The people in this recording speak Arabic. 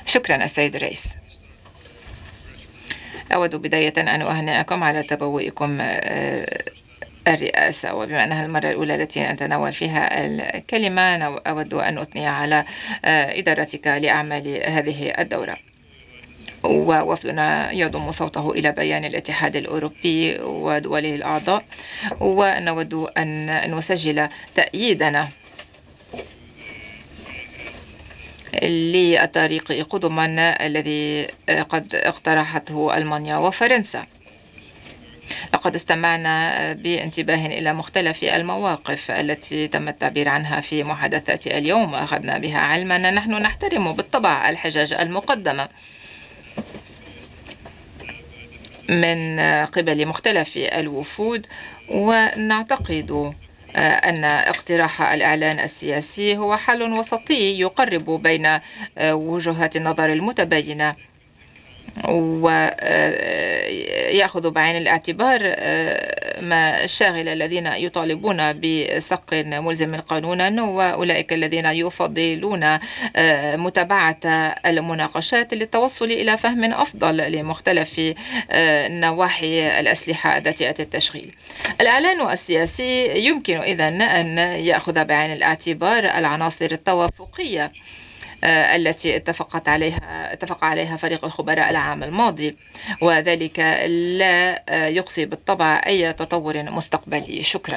شكرا السيد الرئيس. أود بداية أن أهنئكم على تبوئكم الرئاسة، وبما أنها المرة الأولى التي نتناول فيها الكلمة، أنا أود أن أثني على إدارتك لأعمال هذه الدورة. ووفدنا يضم صوته إلى بيان الاتحاد الأوروبي ودوله الأعضاء، ونود أن نسجل تأييدنا للطريق قدما الذي قد اقترحته ألمانيا وفرنسا. لقد استمعنا بانتباه إلى مختلف المواقف التي تم التعبير عنها في محادثات اليوم، أخذنا بها علما. نحن نحترم بالطبع الحجج المقدمة من قبل مختلف الوفود، ونعتقد أن اقتراح الإعلان السياسي هو حل وسطي يقرب بين وجهات النظر المتباينة، ويأخذ بعين الاعتبار ما الشاغل الذين يطالبون بسق ملزم قانونا، وأولئك الذين يفضلون متابعة المناقشات للتوصل إلى فهم أفضل لمختلف نواحي الأسلحة ذاتية التشغيل. الإعلان السياسي يمكن إذن أن يأخذ بعين الاعتبار العناصر التوافقية التي اتفق عليها فريق الخبراء العام الماضي، وذلك لا يقصي بالطبع أي تطور مستقبلي. شكرا.